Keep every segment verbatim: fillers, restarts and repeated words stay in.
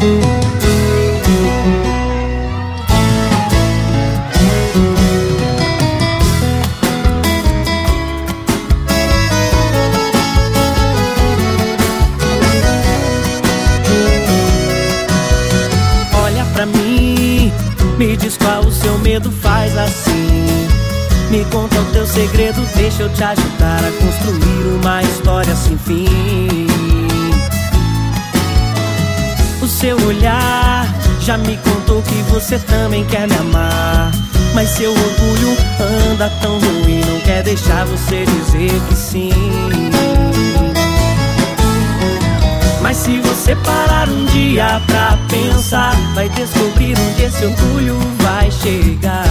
Me diz qual o seu medo, faz assim. Me conta o teu segredo, deixa eu te ajudar a construir uma história sem fim. O seu olhar já me contou que você também quer me amar, mas seu orgulho anda tão ruim, não quer deixar você dizer que sim. Mas se você parar um dia pra pensar, vai descobrir onde esse orgulho vai chegar.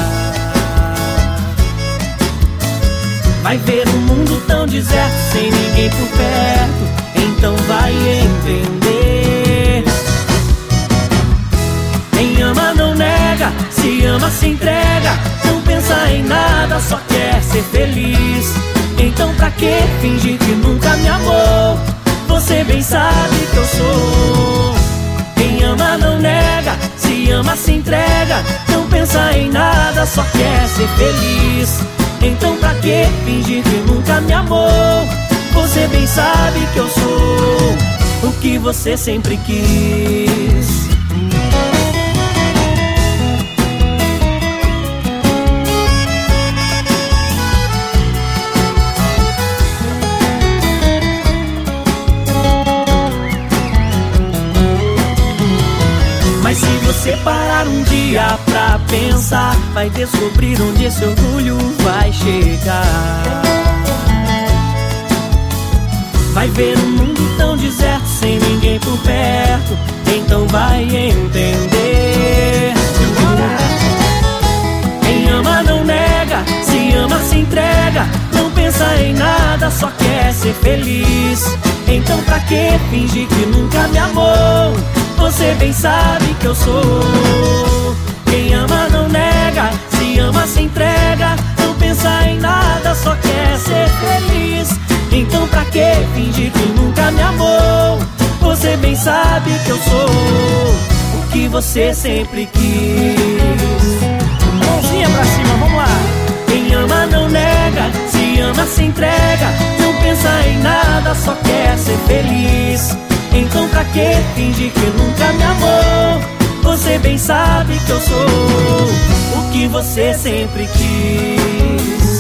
Vai ver um mundo tão deserto, sem ninguém por perto, então vai entender. Quem ama não nega, se ama se entrega, não pensa em nada, só quer ser feliz. Então pra que fingir que nunca me amou? Você bem sabe que eu sou. Quem ama não nega, se ama se entrega, não pensa em nada, só quer ser feliz. Então pra que fingir que nunca me amou? Você bem sabe que eu sou o que você sempre quis. Mas se você parar um dia pra pensar, vai descobrir onde esse orgulho vai chegar. Vai ver um mundo tão deserto, sem ninguém por perto, então vai entender. Quem ama não nega, se ama se entrega, não pensa em nada, só quer ser feliz. Então pra que fingir que nunca me amou? Você bem sabe que eu sou. Quem ama não nega, se ama se entrega, não pensa em nada, só quer ser feliz. Então pra que fingir que nunca me amou? Você bem sabe que eu sou o que você sempre quis. Mãozinha pra cima, vamos lá. Quem ama não nega, se ama se entrega, não pensa em nada, só quer ser feliz. Então pra que fingir que nunca me amou? Você bem sabe que eu sou o que você sempre quis.